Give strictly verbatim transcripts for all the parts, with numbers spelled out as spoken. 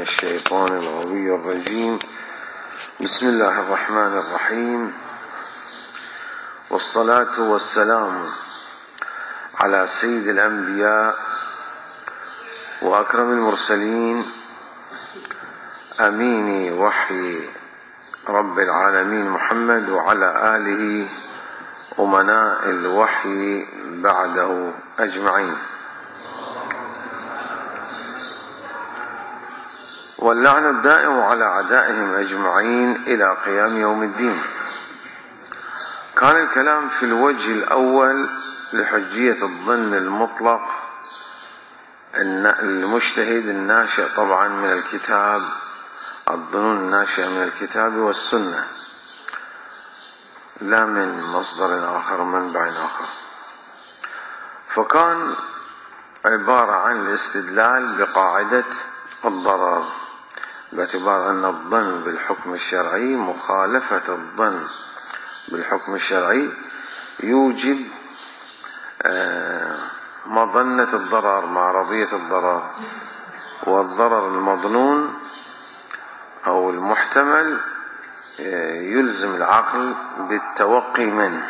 الشيطان الغوي الرجيم. بسم الله الرحمن الرحيم، والصلاة والسلام على سيد الأنبياء وأكرم المرسلين، أمين وحي رب العالمين محمد، وعلى آله أمناء الوحي بعده أجمعين. واللعن الدائم على أعدائهم أجمعين إلى قيام يوم الدين. كان الكلام في الوجه الأول لحجية الظن المطلق المجتهد الناشئ طبعا من الكتاب، الظنون الناشئة من الكتاب والسنة، لا من مصدر آخر منبع آخر. فكان عبارة عن الاستدلال بقاعدة الضرر، باعتبار أن الظن بالحكم الشرعي مخالفة الظن بالحكم الشرعي يوجب مظنة الضرر مع رضية الضرر، والضرر المظنون أو المحتمل يلزم العقل بالتوقي منه.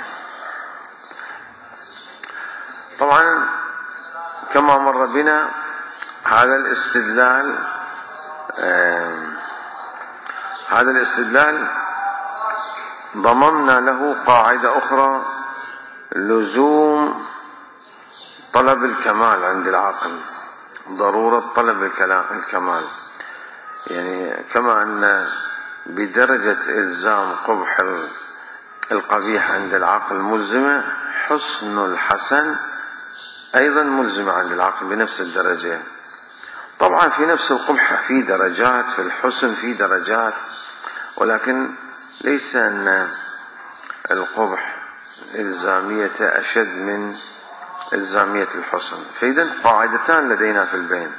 طبعا كما مر بنا هذا الاستدلال هذا الاستدلال ضممنا له قاعدة أخرى، لزوم طلب الكمال عند العقل، ضرورة طلب الكمال. يعني كما أن بدرجة إلزام قبح القبيح عند العقل ملزمة، حسن الحسن أيضا ملزمة عند العقل بنفس الدرجة. طبعا في نفس القبح في درجات، في الحسن في درجات، ولكن ليس أن القبح إلزامية أشد من إلزامية الحسن. فإذا قاعدتان لدينا في البين: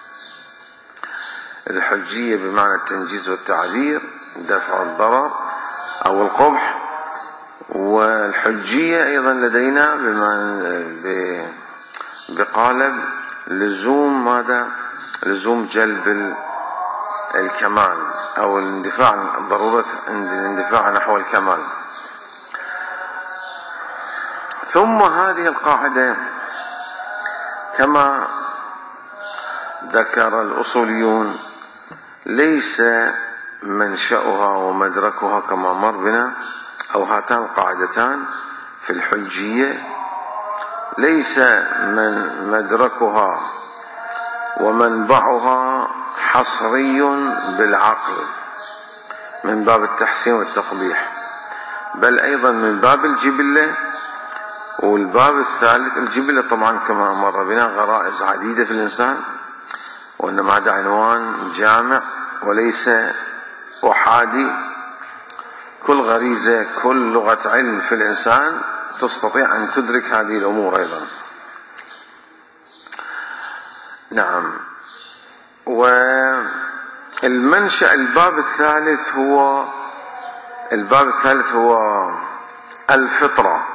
الحجية بمعنى التنجيز والتعذير، دفع الضرر أو القبح، والحجية أيضا لدينا بمعنى بقالب لزوم ماذا؟ لزوم جلب الكمال أو الاندفاع، ضرورة الاندفاع نحو الكمال. ثم هذه القاعدة كما ذكر الأصوليون ليس منشأها ومدركها كما مر بنا، أو هاتان القاعدتان في الحجية ليس من مدركها ومنبعها حصري بالعقل من باب التحسين والتقبيح، بل أيضا من باب الجبلة. والباب الثالث الجبلة طبعا كما مر بنا غرائز عديدة في الإنسان، وإنما هذا عنوان جامع وليس أحادي. كل غريزة، كل لغة علم في الإنسان تستطيع أن تدرك هذه الأمور أيضا. نعم. والمنشأ الباب الثالث هو الباب الثالث هو الفطرة،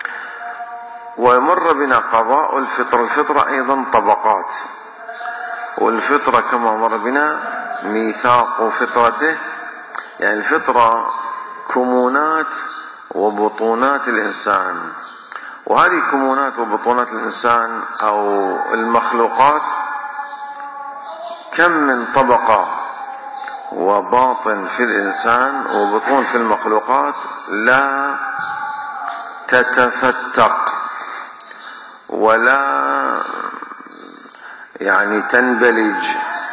ومر بنا قضاء الفطرة. الفطرة أيضا طبقات، والفطرة كما مر بنا ميثاق فطرته، يعني الفطرة كمونات وبطونات الإنسان، وهذه كمونات وبطونات الإنسان أو المخلوقات كم من طبقة وباطن في الإنسان وبطون في المخلوقات لا تتفتق ولا يعني تنبلج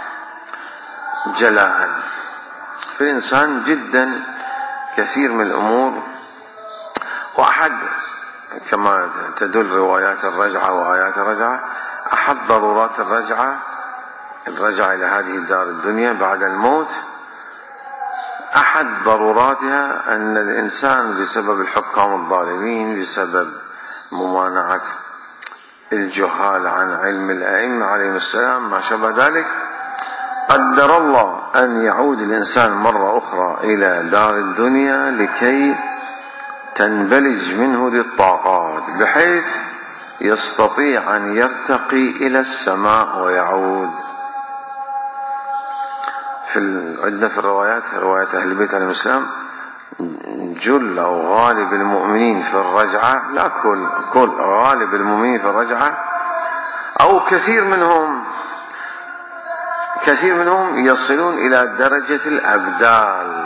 جلاء. في الإنسان جدا كثير من الأمور، وأحد كما تدل روايات الرجعة وآيات الرجعة، أحد ضرورات الرجعة الرجعة إلى هذه الدار الدنيا بعد الموت، أحد ضروراتها أن الإنسان بسبب الحكام الظالمين، بسبب ممانعة الجهال عن علم الأئمة عليهم السلام ما شابه ذلك، قدر الله أن يعود الإنسان مرة أخرى إلى دار الدنيا لكي تنبلج منه ذي الطاقات، بحيث يستطيع أن يرتقي إلى السماء ويعود. في ال... عندنا في الروايات روايات أهل البيت عليهم السلام جل أو غالب المؤمنين في الرجعة، لا كل كل غالب المؤمنين في الرجعة أو كثير منهم كثير منهم يصلون إلى درجة الأبدال.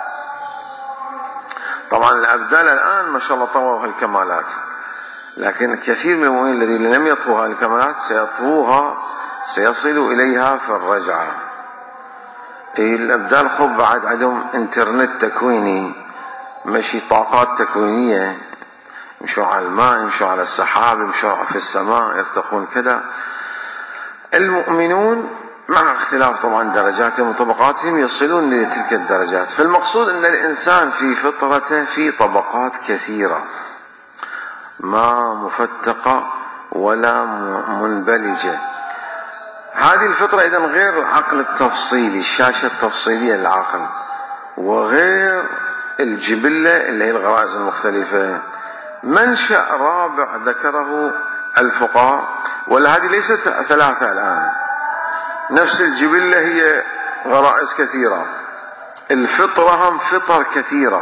طبعا الأبدال الآن ما شاء الله طووا الكمالات، لكن كثير من المؤمنين الذين لم يطوها الكمالات سيطوها سيصلوا إليها في الرجعة. الأبدال خب بعد عندهم انترنت تكويني، مشي طاقات تكوينية، يمشوا على الماء، يمشوا على السحاب، يمشوا في السماء، يرتقون كذا. المؤمنون مع اختلاف طبعا درجاتهم وطبقاتهم يصلون لتلك الدرجات. فالمقصود أن الإنسان في فطرته في طبقات كثيرة ما مفتقة ولا منبلجة. هذه الفطرة إذن غير العقل التفصيلي، الشاشة التفصيلية للعقل، وغير الجبلة اللي هي الغرائز المختلفة. منشأ رابع ذكره الفقهاء، ولا هذه ليست ثلاثة الآن، نفس الجبلة هي غرائز كثيرة، الفطرة هم فطر كثيرة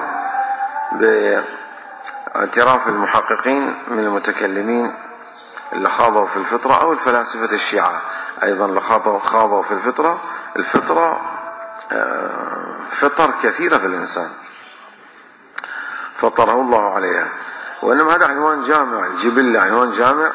باعتراف المحققين من المتكلمين اللي خاضوا في الفطرة أو الفلاسفة الشيعة أيضا اللي خاضوا في الفطرة. الفطرة فطر كثيرة في الإنسان فطره الله عليها، وإنما هذا عنوان جامع، الجبلة عنوان جامع،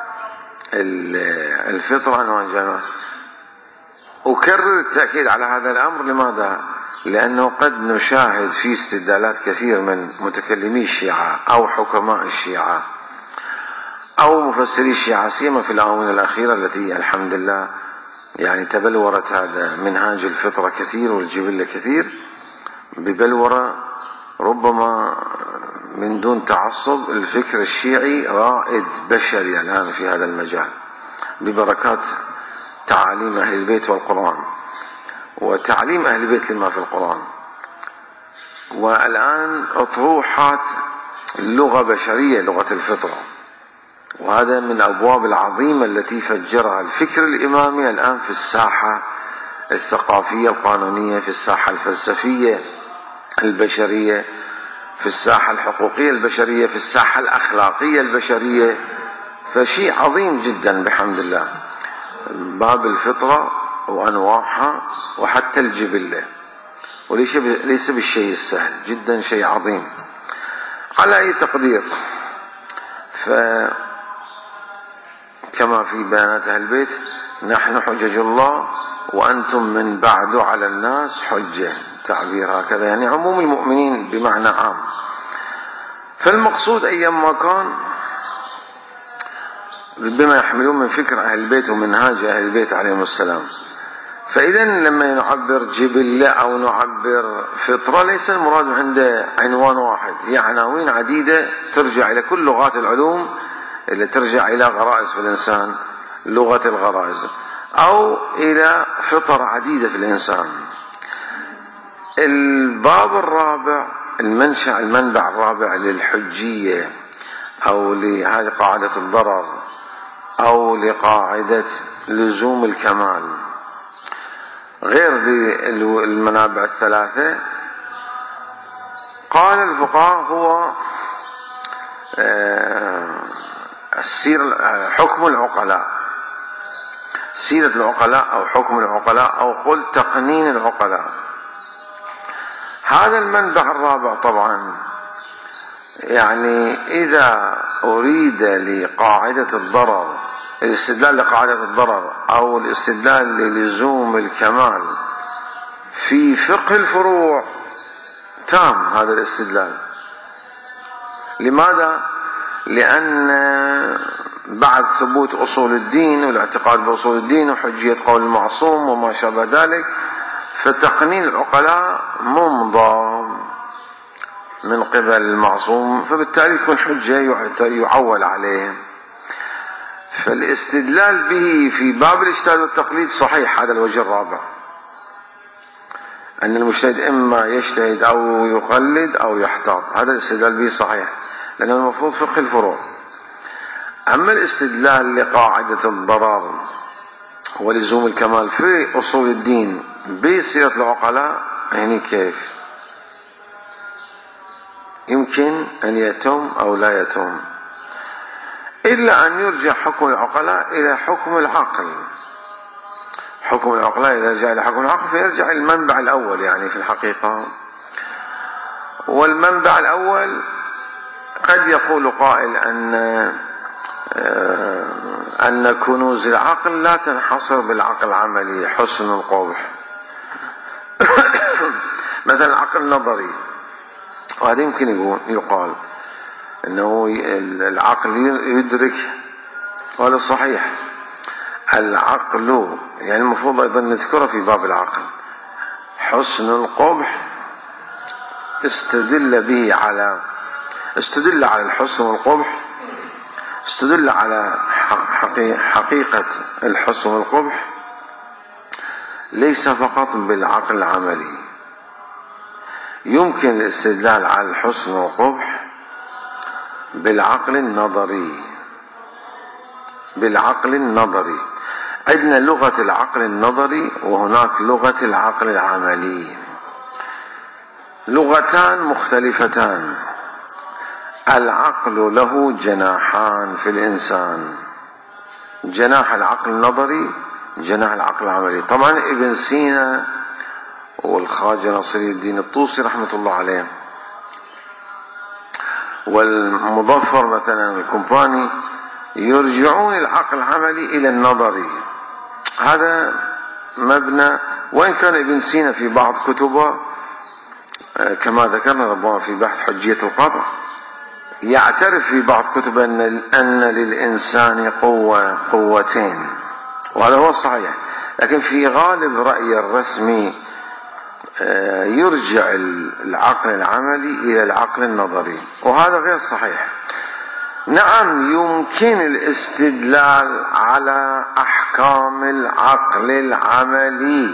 الفطرة عنوان جامع. أكرر التأكيد على هذا الأمر. لماذا؟ لأنه قد نشاهد في استدلالات كثير من متكلمي الشيعة أو حكماء الشيعة أو مفسري الشيعة، سيما في الآونة الأخيرة التي الحمد لله يعني تبلورت هذا منهاج الفطرة كثير والجبلة كثير ببلورة ربما من دون تعصب. الفكر الشيعي رائد بشري الآن في هذا المجال ببركات تعاليم أهل البيت والقرآن وتعليم أهل البيت لما في القرآن، والآن أطروحات لغة بشرية، لغة الفطرة، وهذا من الأبواب العظيمة التي فجرها الفكر الإمامي الآن في الساحة الثقافية القانونية، في الساحة الفلسفية البشرية، في الساحة الحقوقية البشرية، في الساحة الأخلاقية البشرية. فشيء عظيم جدا بحمد الله باب الفطرة وأنواعها وحتى الجبلة، وليس بالشيء السهل جدا، شيء عظيم على أي تقدير. فكما في بيانات أهل البيت نحن حجج الله وأنتم من بعد على الناس حجة، تعبير هكذا يعني عموم المؤمنين بمعنى عام. فالمقصود أيما كان بما يحملون من فكر أهل البيت ومنهاج أهل البيت عليهم السلام. فإذا لما نعبر جبلة أو نعبر فطرة ليس المراد عنده عنوان واحد، هي عناوين عديدة ترجع إلى كل لغات العلوم اللي ترجع إلى غرائز في الإنسان، لغة الغرائز، أو إلى فطر عديدة في الإنسان. الباب الرابع المنشأ المنبع الرابع للحجية أو لهذه قاعدة الضرر أو لقاعدة لزوم الكمال غير دي المنابع الثلاثة. قال الفقهاء هو السير حكم العقلاء، سيرة العقلاء أو حكم العقلاء أو قل تقنين العقلاء. هذا المنبع الرابع طبعا يعني إذا أريد لقاعدة الضرر، الاستدلال لقاعدة الضرر أو الاستدلال للزوم الكمال في فقه الفروع تام هذا الاستدلال. لماذا؟ لأن بعد ثبوت أصول الدين والاعتقاد بأصول الدين وحجية قول المعصوم وما شابه ذلك، فتقنين العقلاء ممضى من قبل المعصوم، فبالتالي يكون حجة يعول عليه. فالاستدلال به في باب الاجتهاد والتقليد صحيح. هذا الوجه الرابع، أن المجتهد إما يجتهد أو يقلد أو يحتاط، هذا الاستدلال به صحيح لأنه المفروض فقه الفروع. أما الاستدلال لقاعدة الضرر ولزوم الكمال في أصول الدين بسيرة العقلاء، يعني كيف يمكن أن يتم أو لا يتم، إلا أن يرجع حكم العقلاء إلى حكم العقل. حكم العقلاء إذا رجع إلى حكم العقل فيرجع المنبع الأول يعني في الحقيقة. والمنبع الأول قد يقول قائل أن أن كنوز العقل لا تنحصر بالعقل العملي حسن القبح. مثلا العقل النظري، وهذا يمكن يقال أنه العقل يدرك، وهذا صحيح. العقل يعني المفروض أيضا نذكره في باب العقل. حسن القبح استدل به على استدل على الحسن والقبح، استدل على حقيقة الحسن والقبح ليس فقط بالعقل العملي. يمكن الاستدلال على الحسن والقبح بالعقل النظري. بالعقل النظري عندنا لغة العقل النظري وهناك لغة العقل العملي، لغتان مختلفتان. العقل له جناحان في الإنسان، جناح العقل النظري، جناح العقل العملي. طبعا ابن سينا والخواجة ناصر الدين الطوسي رحمة الله عليه والمظفر مثلا الكومباني يرجعون العقل العملي إلى النظري. هذا مبنى، وإن كان ابن سينا في بعض كتبه كما ذكرنا ربما في بحث حجية القطع يعترف في بعض كتبه أن, أن للإنسان قوة قوتين، وهذا هو الصحيح. لكن في غالب رأي الرسمي يرجع العقل العملي إلى العقل النظري، وهذا غير صحيح. نعم يمكن الاستدلال على أحكام العقل العملي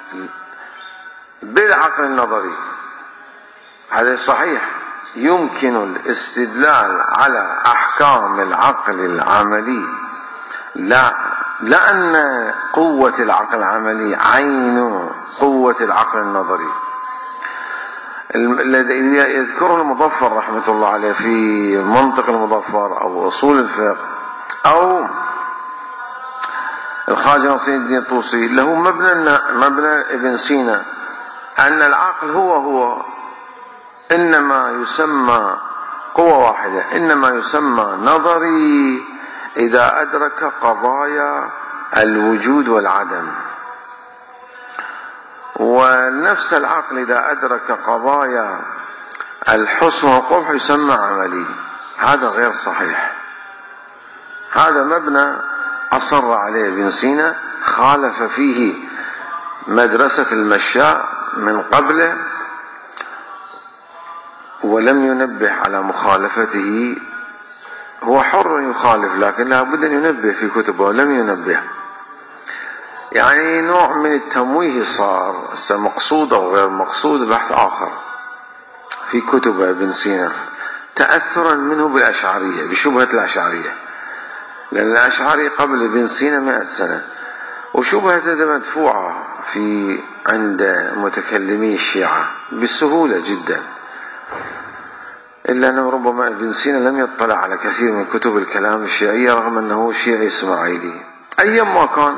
بالعقل النظري، هذا صحيح. يمكن الاستدلال على أحكام العقل العملي، لا لأن قوة العقل العملي عين قوة العقل النظري. الذي يذكره المظفر رحمة الله عليه في منطق المظفر أو أصول الفقه أو الخواجة ناصر الدين الطوسي له مبنى مبنى ابن سينا أن العقل هو هو إنما يسمى قوة واحدة، إنما يسمى نظري إذا أدرك قضايا الوجود والعدم، ونفس العقل إذا أدرك قضايا الحسن والقبح يسمى عملي. هذا غير صحيح. هذا مبنى أصر عليه ابن سينا، خالف فيه مدرسة المشاء من قبله ولم ينبه على مخالفته. هو حر يخالف لكن لا بد أن ينبه في كتبه ولم ينبه. يعني نوع من التمويه صار، مقصود أو غير مقصود بحث آخر في كتب ابن سينا، تأثرا منه بالأشعرية بشبهة الأشعرية، لأن الأشعري قبل ابن سينا مئة سنة، وشبهة مدفوعة في عند متكلمي الشيعة بسهولة جدا، إلا أنه ربما ابن سينا لم يطلع على كثير من كتب الكلام الشيعية رغم أنه شيعي إسماعيلي أيما كان.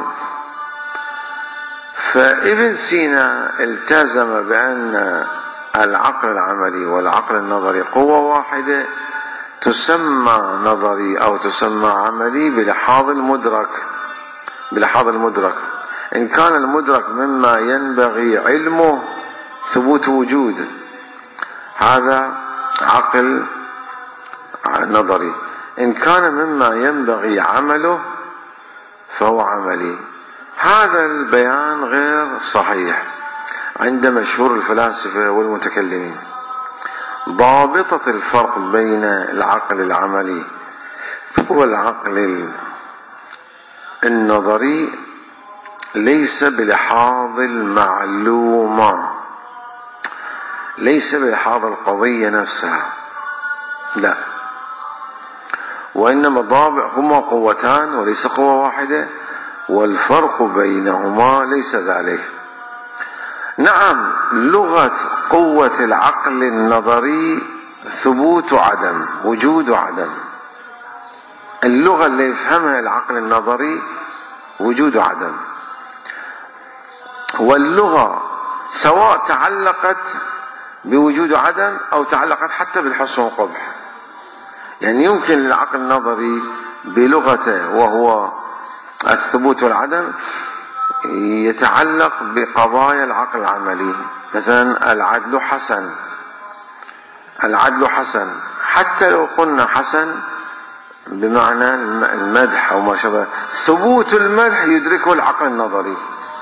فابن سينا التزم بأن العقل العملي والعقل النظري قوة واحدة تسمى نظري أو تسمى عملي بلحاظ المدرك. بلحاظ المدرك إن كان المدرك مما ينبغي علمه ثبوت وجود، هذا عقل نظري. إن كان مما ينبغي عمله فهو عملي. هذا البيان غير صحيح عند مشهور الفلاسفة والمتكلمين. ضابطة الفرق بين العقل العملي والعقل النظري ليس بلحاظ المعلومة، ليس بلحاظ القضية نفسها، لا، وإنما ضابع هما قوتان وليس قوة واحدة، والفرق بينهما ليس ذلك. نعم، لغة قوة العقل النظري ثبوت وعدم، وجود وعدم. اللغة اللي يفهمها العقل النظري وجود وعدم. واللغة سواء تعلقت بوجود وعدم أو تعلقت حتى بالحسن والقبح. يعني يمكن للعقل النظري بلغته وهو الثبوت والعدم يتعلق بقضايا العقل العملي. مثلا العدل حسن، العدل حسن، حتى لو قلنا حسن بمعنى المدح أو ما شابه، ثبوت المدح يدركه العقل النظري.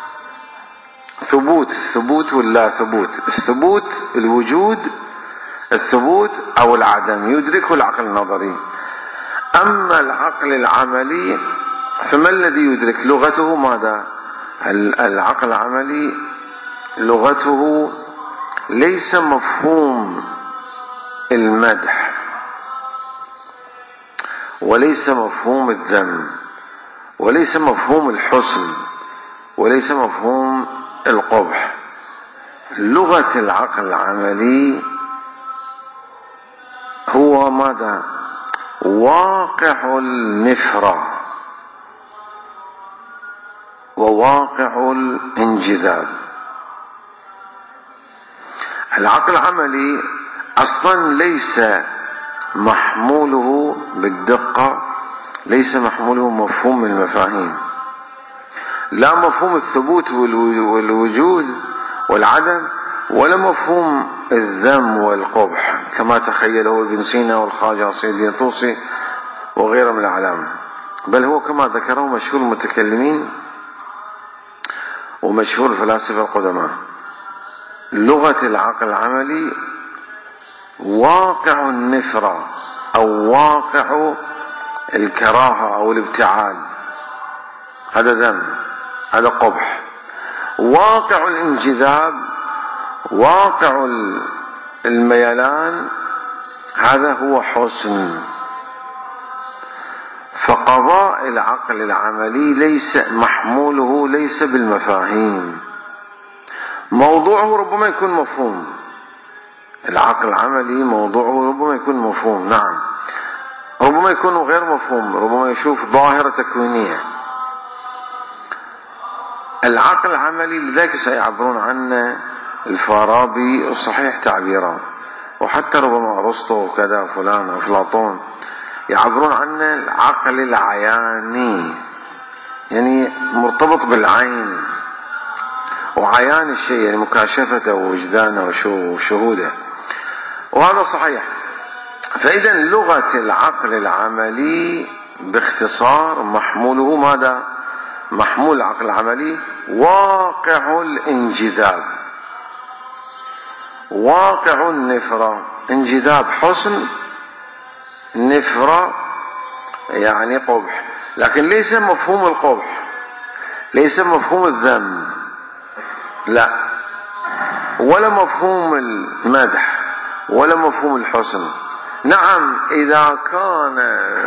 ثبوت الثبوت ولا ثبوت الثبوت الوجود، الثبوت أو العدم يدركه العقل النظري. أما العقل العملي فما الذي يدرك؟ لغته ماذا؟ العقل العملي لغته ليس مفهوم المدح، وليس مفهوم الذم، وليس مفهوم الحسن، وليس مفهوم القبح. لغة العقل العملي هو ماذا؟ واقع النفرة وواقع الانجذاب. العقل العملي أصلا ليس محموله بالدقة، ليس محموله مفهوم المفاهيم، لا مفهوم الثبوت والوجود والعدم، ولا مفهوم الذم والقبح كما تخيله ابن سينا والخواجة الدين الطوسي وغيره من الأعلام، بل هو كما ذكره مشهور المتكلمين ومشهور الفلاسفة القدماء. لغة العقل العملي واقع النفرة أو واقع الكراهة أو الابتعاد، هذا ذم، هذا قبح. واقع الانجذاب، واقع الميلان، هذا هو حسن. فقضاء العقل العملي ليس محموله ليس بالمفاهيم، موضوعه ربما يكون مفهوم. العقل العملي موضوعه ربما يكون مفهوم، نعم، ربما يكون غير مفهوم، ربما يشوف ظاهرة تكوينية. العقل العملي لذلك سيعبرون عنه الفارابي الصحيح تعبيرا، وحتى ربما أرسطو وكذا فلان وأفلاطون يعبرون عنه العقل العياني، يعني مرتبط بالعين وعيان الشيء، يعني مكاشفته ووجدانه وشهوده، وهذا صحيح. فإذا لغة العقل العملي باختصار محموله ماذا؟ محمول العقل العملي واقع الانجذاب، واقع النفرة. انجذاب حسن، نفرة يعني قبح، لكن ليس مفهوم القبح، ليس مفهوم الذم، لا، ولا مفهوم المدح، ولا مفهوم الحسن. نعم، إذا كان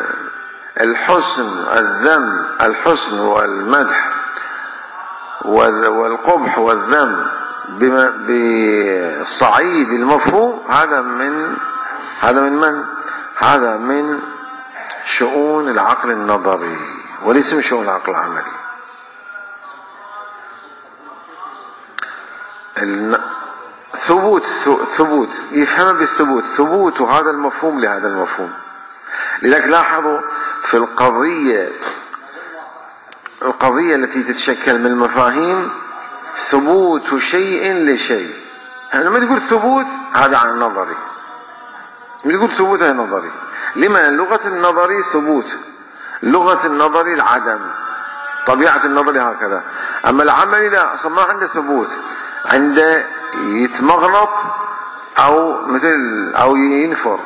الحسن الذم، الحسن والمدح والقبح والذم بصعيد المفهوم، هذا من هذا من من؟ هذا من شؤون العقل النظري وليس من شؤون العقل العملي. ثبوت ثبوت يفهم بالثبوت، ثبوت هذا المفهوم لهذا المفهوم. لذلك لاحظوا في القضية القضية التي تتشكل من المفاهيم ثبوت شيء لشيء. يعني لما تقول ثبوت هذا عن النظري، لما تقول ثبوت هذا نظري. لما؟ لغة النظري ثبوت، لغة النظري العدم، طبيعة النظري هكذا. أما العملي لا، أصلا ما عنده ثبوت، عنده يتمغنط أو مثل أو ينفر.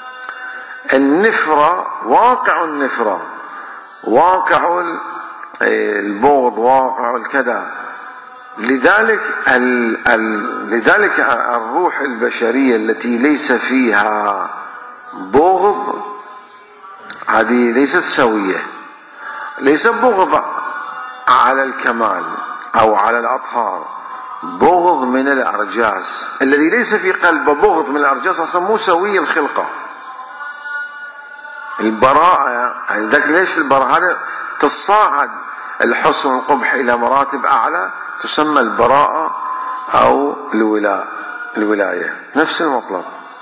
النفرة واقع النفرة، واقع البغض، واقع الكذا. لذلك ال ال لذلك الروح البشرية التي ليس فيها بغض هذه ليست سوية، ليس بغض على الكمال أو على الأطهار بغض من الأرجاس، الذي ليس في قلبه بغض من الأرجاس أصلا مو سوي الخلقة. البراءة ذاك ليش البراءة هذا تصاعد الحسن والقبح إلى مراتب أعلى تسمى البراءة أو الولاء الولاية، نفس المطلب.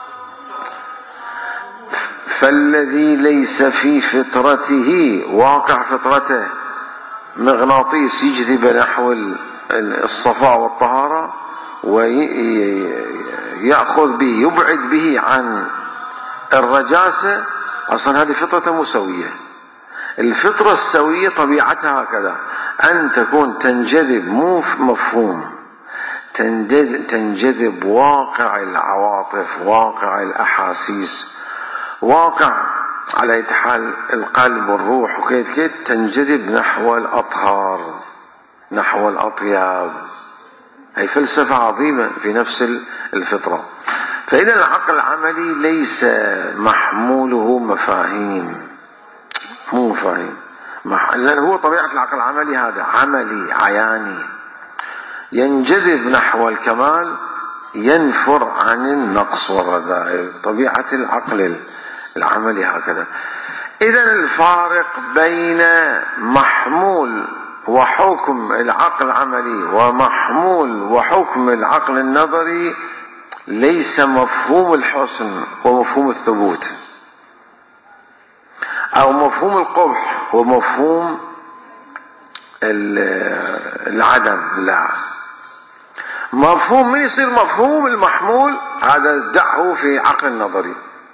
فالذي ليس في فطرته واقع فطرته مغناطيس يجذب نحو الصفاء والطهارة ويأخذ به يبعد به عن الرجاسة، أصلا هذه فطرة مسوية. الفطرة السوية طبيعتها هكذا، أن تكون تنجذب مو مفهوم، تنجذب واقع العواطف، واقع الأحاسيس، واقع على حال القلب والروح وكيت كيت تنجذب نحو الأطهار نحو الأطياب. هي فلسفة عظيمة في نفس الفطرة. فإذا العقل العملي ليس محموله مفاهيم، مو مفاهيم، لأن هو طبيعة العقل العملي هذا عملي عياني، ينجذب نحو الكمال، ينفر عن النقص والرذائل. طبيعة العقل العملي هكذا. إذا الفارق بين محمول وحكم العقل العملي ومحمول وحكم العقل النظري ليس مفهوم الحسن ومفهوم الثبوت، أو مفهوم القبح ومفهوم العدم، لا. مفهوم من يصير مفهوم المحمول هذا دعه في عقل النظري.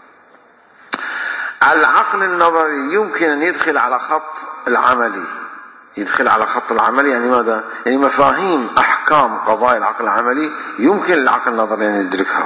العقل النظري يمكن أن يدخل على خط العملي، يدخل على خط العملي يعني ماذا؟ يعني مفاهيم أحكام قضايا العقل العملي يمكن العقل النظري أن يدركها.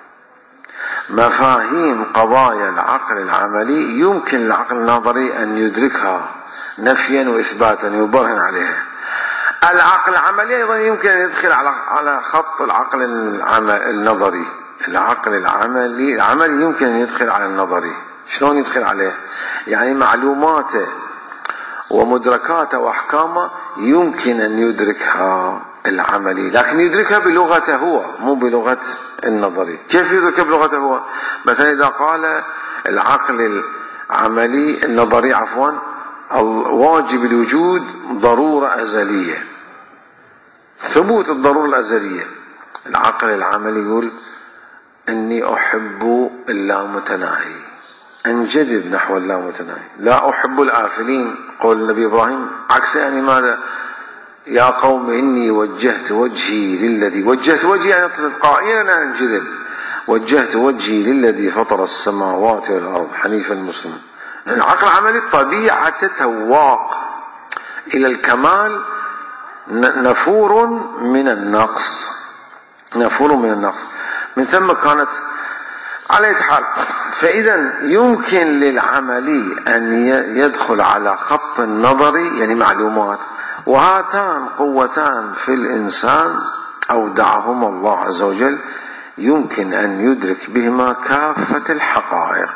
مفاهيم قضايا العقل العملي يمكن العقل النظري أن يدركها نفيا وإثباتا يبرهن عليها. العقل العملي أيضا يمكن أن يدخل على على خط العقل النظري. العقل العملي العملي يمكن أن يدخل على النظري. شلون يدخل عليه؟ يعني معلوماته ومدركاته وأحكامه يمكن أن يدركها العملي، لكن يدركها بلغته هو مو بلغة النظري. كيف يدركها بلغته هو؟ مثلا إذا قال العقل العملي النظري عفوا واجب الوجود ضرورة أزلية، ثبوت الضرورة الأزلية، العقل العملي يقول إني أحب اللامتناهي، انجذب نحو اللامتناهي، لا أحب الآفلين. قول النبي إبراهيم عكس، يعني ماذا؟ يا قوم إني وجهت وجهي للذي وجهت وجهي يعني تلقائيا أنا انجذب، وجهت وجهي للذي فطر السماوات والأرض حنيفا مسلما. العقل العملي طبيعة تواق إلى الكمال، نفور من النقص، نفور من النقص. من ثم كانت على حال. فإذا يمكن للعملي أن يدخل على خط النظري يعني معلومات، وهاتان قوتان في الإنسان أودعهما الله عز وجل يمكن أن يدرك بهما كافة الحقائق.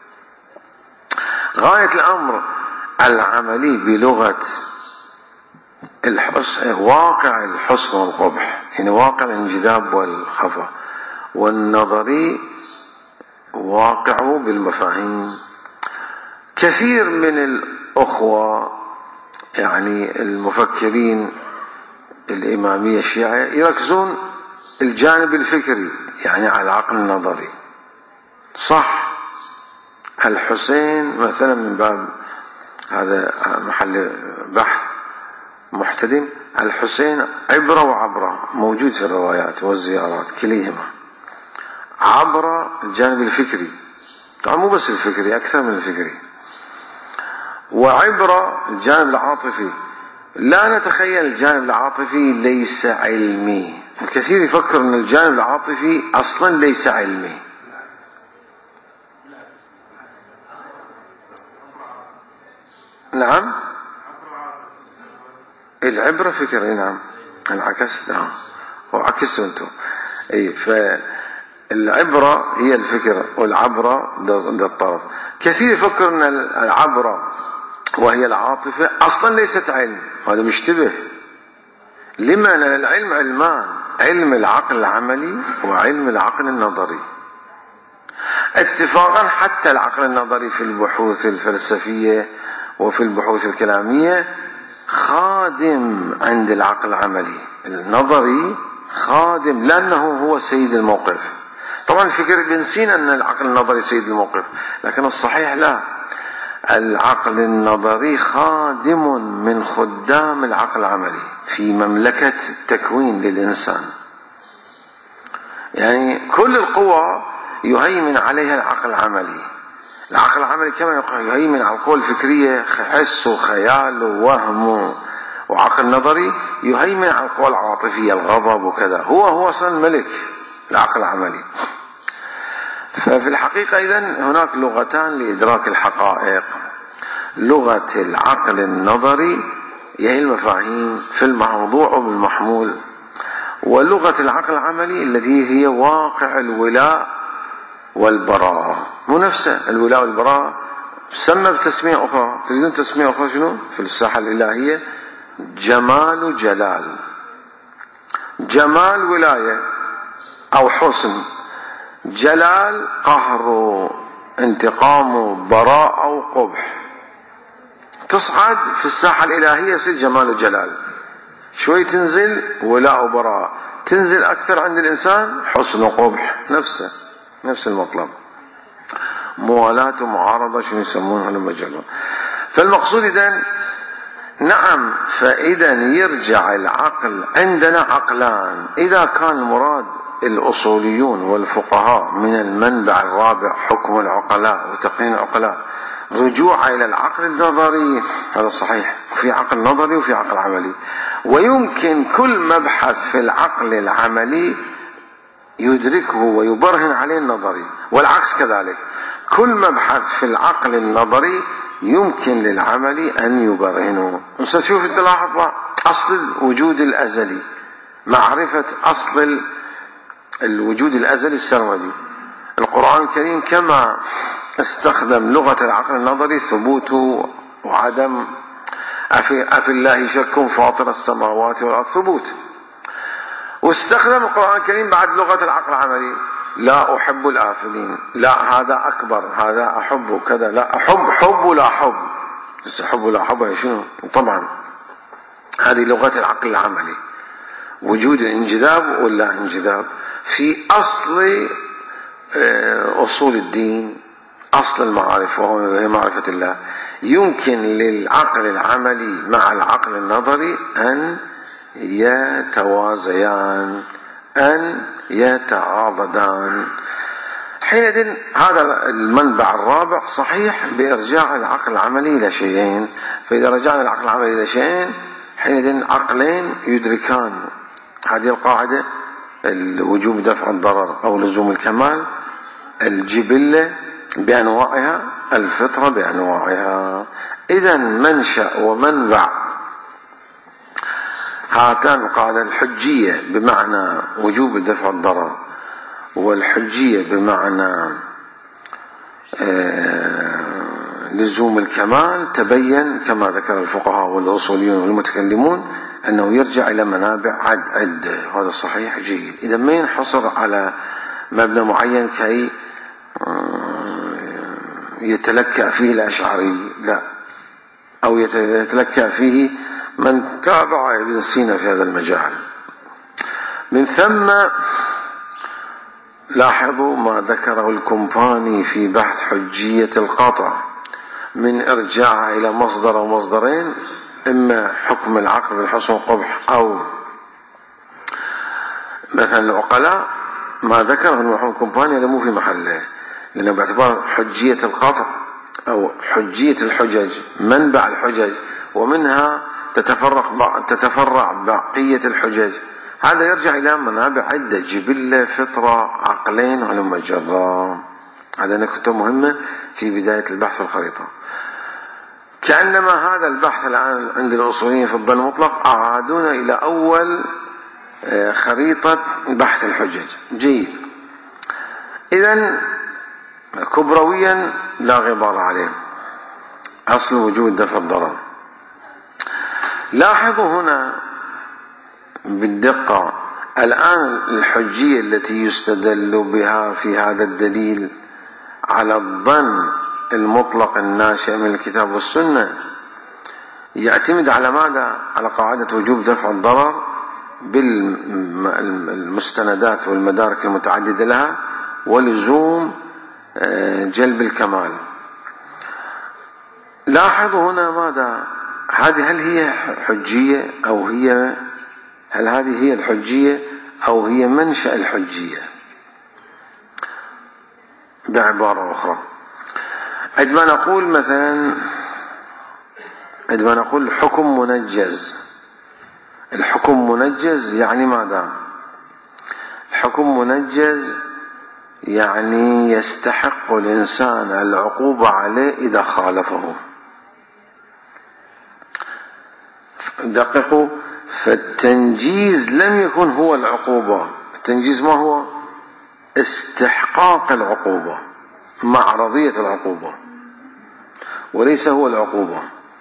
غاية الأمر العملي بلغة الحسن واقع الحسن والقبح، يعني واقع الانجذاب والخفا، والنظري واقعه بالمفاهيم. كثير من الأخوة يعني المفكرين الإمامية الشيعية يركزون الجانب الفكري يعني على العقل النظري. صح، الحسين مثلا من باب هذا محل بحث محتدم، الحسين عبرة وعبرة موجود في الروايات والزيارات كليهما. عبر الجانب الفكري، طبعا مو بس الفكري، أكثر من الفكري، وعبر الجانب العاطفي. لا نتخيل الجانب العاطفي ليس علمي، الكثير يفكر أن الجانب العاطفي أصلا ليس علمي. نعم، العبرة فكرة، نعم انعكست، نعم وعكستوا انتم. اي فالعبرة هي الفكرة والعبرة ده الطرف. كثير يفكر ان العبرة وهي العاطفة أصلا ليست علم، هذا مشتبه. لما؟ لأن العلم علمان، علم العقل العملي وعلم العقل النظري. اتفاقا حتى العقل النظري في البحوث الفلسفية وفي البحوث الكلامية خادم عند العقل العملي، النظري خادم لأنه هو سيد الموقف. طبعا الفكر ابن سينا أن العقل النظري سيد الموقف، لكن الصحيح لا، العقل النظري خادم من خدام العقل العملي في مملكة التكوين للإنسان. يعني كل القوى يهيمن عليها العقل العملي. العقل العملي كما يهيمن على القوى الفكرية، حس وخيال ووهم، وعقل نظري يهيمن على القوى العاطفية، الغضب وكذا. هو هو أصلا الملك العقل العملي. ففي الحقيقة إذن هناك لغتان لإدراك الحقائق: لغة العقل النظري هي المفاهيم في الموضوع وبالمحمول، ولغة العقل العملي التي هي واقع الولاء والبراءة. مو نفسه الولاء والبراءة سمى بتسمية أخرى. تريدون تسمية أخرى شنو؟ في الساحة الإلهية جمال جلال، جمال ولاية أو حسن، جلال قهر انتقام براء أو قبح. تصعد في الساحة الإلهية يصير جمال وجلال، شوي تنزل ولاء وبراء، تنزل أكثر عند الإنسان حسن وقبح، نفسه نفس المطلب، موالاة ومعارضة شنو يسمونها المجال. فالمقصود إذن نعم، فإذا يرجع العقل، عندنا عقلان. إذا كان المراد الأصوليون والفقهاء من المنبع الرابع حكم العقلاء وتقنين العقلاء رجوع إلى العقل النظري، هذا صحيح، في عقل نظري وفي عقل عملي، ويمكن كل مبحث في العقل العملي يدركه ويبرهن عليه النظري، والعكس كذلك. كل مبحث في العقل النظري يمكن للعمل أن يبرهنه. نشوف تلاحظ أصل الوجود الأزلي، معرفة أصل الوجود الأزلي السرمدي. القرآن الكريم كما استخدم لغة العقل النظري ثبوت وعدم، أفي, أفي الله شك فاطر السماوات والأرض ثبوت، واستخدم القرآن الكريم بعد لغة العقل العملي لا أحب الآفلين، لا هذا أكبر، هذا أحب كذا، لا أحب حب ولا حب، حب ولا حب شنو؟ طبعا هذه لغة العقل العملي، وجود الانجذاب ولا انجذاب في أصل أصول الدين، أصل المعرفة وهي معرفة الله. يمكن للعقل العملي مع العقل النظري أن يتوازيان، أن يتعاضدان. حينئذ هذا المنبع الرابع صحيح بإرجاع العقل العملي إلى شيئين. فإذا رجعنا العقل العملي إلى شيئين حينئذ عقلين يدركان هذه القاعدة: الوجوب دفع الضرر أو لزوم الكمال، الجبلة بأنواعها، الفطرة بأنواعها. إذا منشأ ومنبع هاتان القاعدة: الحجية بمعنى وجوب دفع الضرر، والحجية بمعنى لزوم الكمال، تبين كما ذكر الفقهاء والأصوليون والمتكلمون أنه يرجع إلى منابع عد عدة. هذا صحيح جيد. إذا ما ينحصر على مبنى معين كي يتلكأ فيه الأشعري، لا، أو يتلكأ فيه من تابع ابن سينا في هذا المجال. من ثم لاحظوا ما ذكره الكومباني في بحث حجية القطع من إرجاع إلى مصدر أو مصدرين، إما حكم العقل بالحسن والقبح، أو مثلا العقلاء. ما ذكره المرحوم الكومباني هذا مو في محله، لأنه باعتبار حجية القطع أو حجية الحجج منبع الحجج، ومنها تتفرق تتفرع بقية الحجج. هذا يرجع إلى منابع عدة: جبلة، فطرة، عقلين، علم الجرام. هذا نكتة مهمة في بداية البحث في الخريطة. كأنما هذا البحث الآن عند الأصوليين في الظل المطلق أعادونا إلى أول خريطة بحث الحجج. جيد. إذن كبرويا لا غبار عليه. أصل وجود دفع الضرر. لاحظوا هنا بالدقة الآن الحجية التي يستدل بها في هذا الدليل على الظن المطلق الناشئ من الكتاب والسنة يعتمد على ماذا؟ على قاعدة وجوب دفع الضرر بالمستندات والمدارك المتعددة لها ولزوم جلب الكمال. لاحظوا هنا ماذا؟ هذه هل هي حجية أو هي هل هذه هي الحجية أو هي منشأ الحجية؟ بعبارة أخرى، عندما نقول مثلا عندما نقول الحكم منجز، الحكم منجز يعني ماذا؟ الحكم منجز يعني يستحق الإنسان العقوبة عليه إذا خالفه. دققوا، فالتنجيز لم يكن هو العقوبة. التنجيز ما هو؟ استحقاق العقوبة، معرضية العقوبة، وليس هو العقوبة.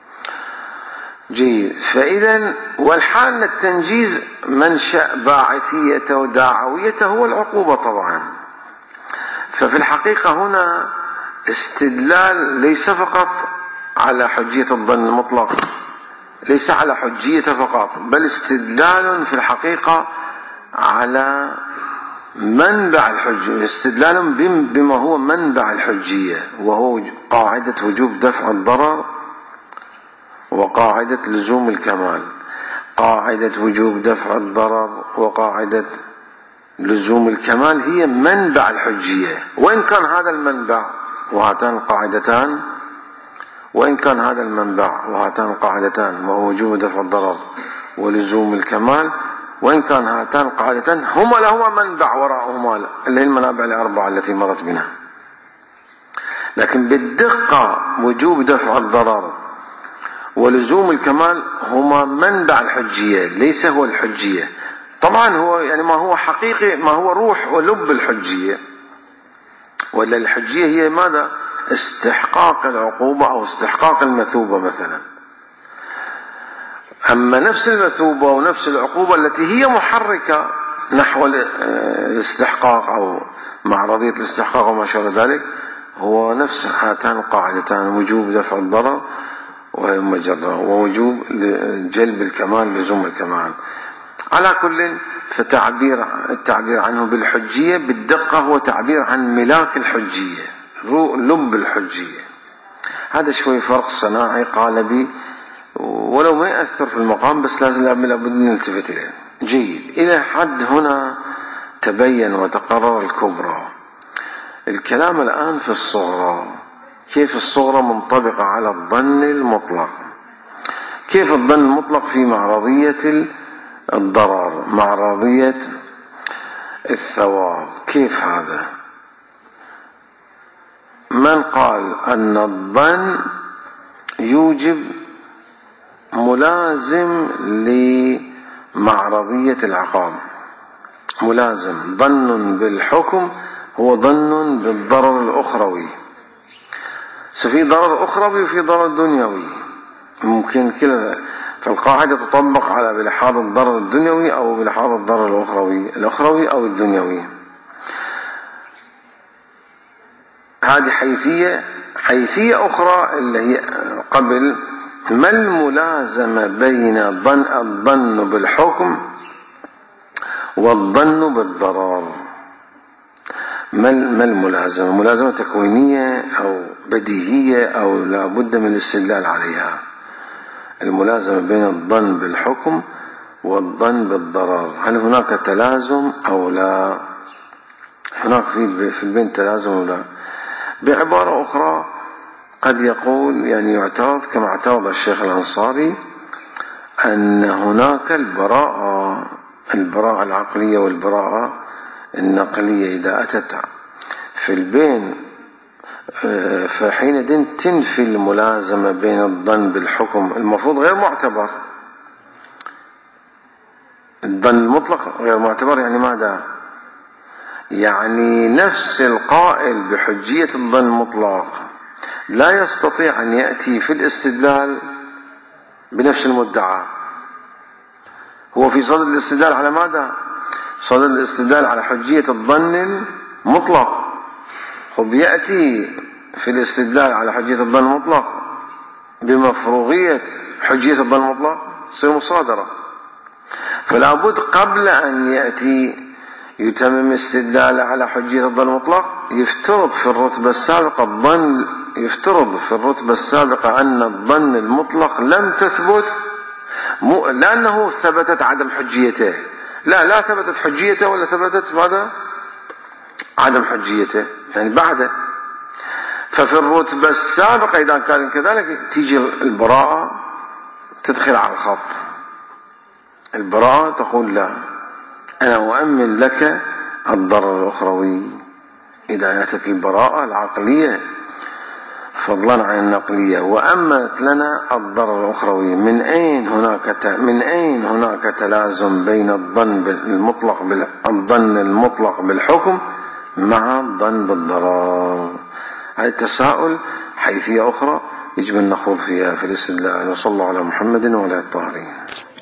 جيد. فإذا والحال التنجيز منشأ باعثيته وداعويته هو العقوبة طبعا. ففي الحقيقة هنا استدلال ليس فقط على حجية الظن المطلق، ليس على حجية فقط، بل استدلال في الحقيقة على منبع الحجية، استدلال بما هو منبع الحجية، وهو قاعدة وجوب دفع الضرر وقاعدة لزوم الكمال. قاعدة وجوب دفع الضرر وقاعدة لزوم الكمال هي منبع الحجية. وإن كان هذا المنبع وهاتان القاعدتان وإن كان هذا المنبع وهاتان القاعدتان وهو وجوب دفع الضرر ولزوم الكمال، وإن كان هاتان القاعدتان هما لهما منبع وراءهما اللي هي المنابع الأربعة التي مرت بنا، لكن بالدقة وجوب دفع الضرر ولزوم الكمال هما منبع الحجية، ليس هو الحجية. طبعا هو يعني ما هو حقيقي، ما هو روح ولب الحجية، ولا الحجية هي ماذا؟ استحقاق العقوبة أو استحقاق المثوبة مثلا. أما نفس المثوبة ونفس العقوبة التي هي محركة نحو الاستحقاق أو معرضية الاستحقاق وما شابه ذلك، هو نفس هاتان القاعدتان، وجوب دفع الضرر ومجرة ووجوب جلب الكمال لزوم الكمال. على كل، فتعبير التعبير عنه بالحجية بالدقة هو تعبير عن ملاك الحجية، لب الحجية. هذا شوي فرق صناعي قالبي، ولو ما يأثر في المقام، بس لازم لابد نلتفت إليه. جيد. إلى حد هنا تبين وتقرر الكبرى. الكلام الآن في الصغرى، كيف الصغرى منطبقة على الظن المطلق، كيف الظن المطلق في معرضية الضرر، معرضية الثواب، كيف هذا؟ من قال أن الظن يوجب ملازم لمعرضية العقاب، ملازم. ظن بالحكم هو ظن بالضرر الأخروي، ففي ضرر أخروي وفي ضرر دنيوي، ممكن كلا. فالقاعدة تطبق على بلحاظ الضرر الدنيوي أو بلحاظ الضرر الأخروي الأخروي أو الدنيوي. هذه حيثية. حيثية أخرى اللي هي قبل، ما الملازمة بين الظن بالحكم والظن بالضرر؟ ما الملازمة؟ ملازمة تكوينية أو بديهية أو لا بد من الاستدلال عليها؟ الملازمة بين الظن بالحكم والظن بالضرر، هل هناك تلازم أو لا؟ هناك في البين تلازم أو لا؟ بعبارة أخرى قد يقول يعني يعترض كما اعترض الشيخ الأنصاري أن هناك البراءة، البراءة العقلية والبراءة النقلية إذا أتت في البين، فحينئذ تنفي الملازمة بين الظن بالحكم، المفروض غير معتبر. الظن المطلق غير معتبر، يعني ماذا؟ يعني نفس القائل بحجية الظن المطلق لا يستطيع أن يأتي في الاستدلال بنفس المدعى. هو في صدد الاستدلال على ماذا؟ صدد الاستدلال على حجية الظن المطلق. هو بيأتي في الاستدلال على حجية الظن المطلق بمفروغية حجية الظن المطلق، تصير مصادرة. فلا بد قبل أن يأتي يتمم استدلال على حجية الظن المطلق يفترض في الرتبة السابقة الظن يفترض في الرتبة السابقة أن الظن المطلق لم تثبت، مو لأنه ثبتت عدم حجيته، لا لا ثبتت حجيته ولا ثبتت ماذا؟ عدم حجيته، يعني بعده. ففي الرتبة السابقة إذا كان كذلك تيجي البراءة تدخل على الخط. البراءة تقول لا، أنا أؤمن لك الضرر الأخروي إذا أتت البراءة العقلية فضلا عن النقلية وأمنت لنا الضرر الأخروي. من أين هناك من أين هناك تلازم بين الظن المطلق بالظن المطلق بالحكم مع الظن بالضرر؟ هذا التساؤل حيثية أخرى يجب أن نخوض فيها في الاستدلال. وصلى الله على محمد وعلى الطاهرين.